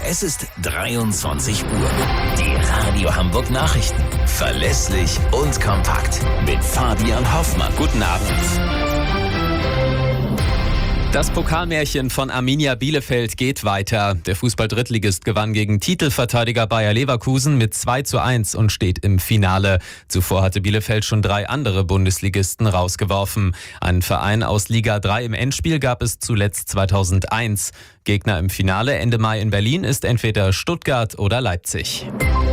Es ist 23 Uhr. Die Radio Hamburg Nachrichten. Verlässlich und kompakt. Mit Fabian Hoffmann. Guten Abend. Das Pokalmärchen von Arminia Bielefeld geht weiter. Der Fußball-Drittligist gewann gegen Titelverteidiger Bayer Leverkusen mit 2:1 und steht im Finale. Zuvor hatte Bielefeld schon 3 andere Bundesligisten rausgeworfen. Einen Verein aus Liga 3 im Endspiel gab es zuletzt 2001. Gegner im Finale Ende Mai in Berlin ist entweder Stuttgart oder Leipzig.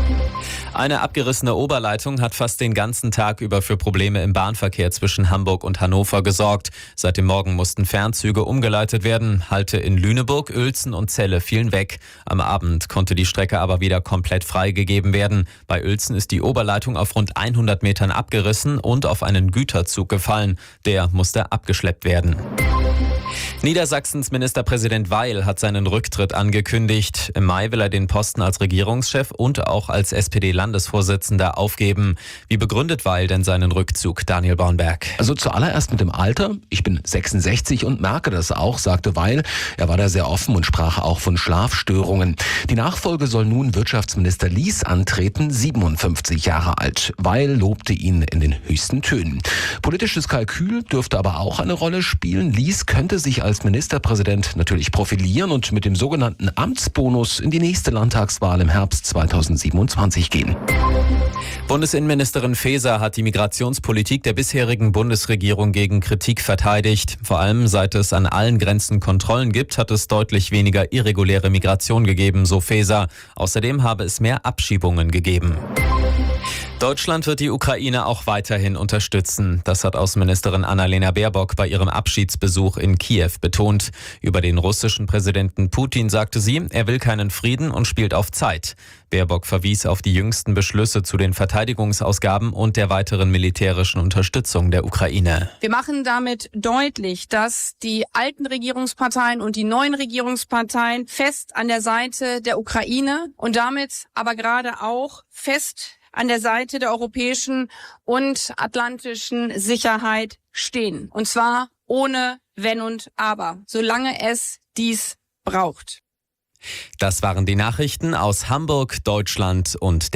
Eine abgerissene Oberleitung hat fast den ganzen Tag über für Probleme im Bahnverkehr zwischen Hamburg und Hannover gesorgt. Seit dem Morgen mussten Fernzüge umgeleitet werden. Halte in Lüneburg, Uelzen und Celle fielen weg. Am Abend konnte die Strecke aber wieder komplett freigegeben werden. Bei Uelzen ist die Oberleitung auf rund 100 Metern abgerissen und auf einen Güterzug gefallen. Der musste abgeschleppt werden. Niedersachsens Ministerpräsident Weil hat seinen Rücktritt angekündigt. Im Mai will er den Posten als Regierungschef und auch als SPD-Landesvorsitzender aufgeben. Wie begründet Weil denn seinen Rückzug, Daniel Bornberg? Also zuallererst mit dem Alter. Ich bin 66 und merke das auch, sagte Weil. Er war da sehr offen und sprach auch von Schlafstörungen. Die Nachfolge soll nun Wirtschaftsminister Lies antreten, 57 Jahre alt. Weil lobte ihn in den höchsten Tönen. Politisches Kalkül dürfte aber auch eine Rolle spielen. Lies könnte sich als Ministerpräsident natürlich profilieren und mit dem sogenannten Amtsbonus in die nächste Landtagswahl im Herbst 2027 gehen. Bundesinnenministerin Faeser hat die Migrationspolitik der bisherigen Bundesregierung gegen Kritik verteidigt. Vor allem seit es an allen Grenzen Kontrollen gibt, hat es deutlich weniger irreguläre Migration gegeben, so Faeser. Außerdem habe es mehr Abschiebungen gegeben. Deutschland wird die Ukraine auch weiterhin unterstützen. Das hat Außenministerin Annalena Baerbock bei ihrem Abschiedsbesuch in Kiew betont. Über den russischen Präsidenten Putin sagte sie, er will keinen Frieden und spielt auf Zeit. Baerbock verwies auf die jüngsten Beschlüsse zu den Verteidigungsausgaben und der weiteren militärischen Unterstützung der Ukraine. Wir machen damit deutlich, dass die alten Regierungsparteien und die neuen Regierungsparteien fest an der Seite der Ukraine und damit aber gerade auch fest an der Seite der europäischen und atlantischen Sicherheit stehen. Und zwar ohne Wenn und Aber, solange es dies braucht. Das waren die Nachrichten aus Hamburg, Deutschland und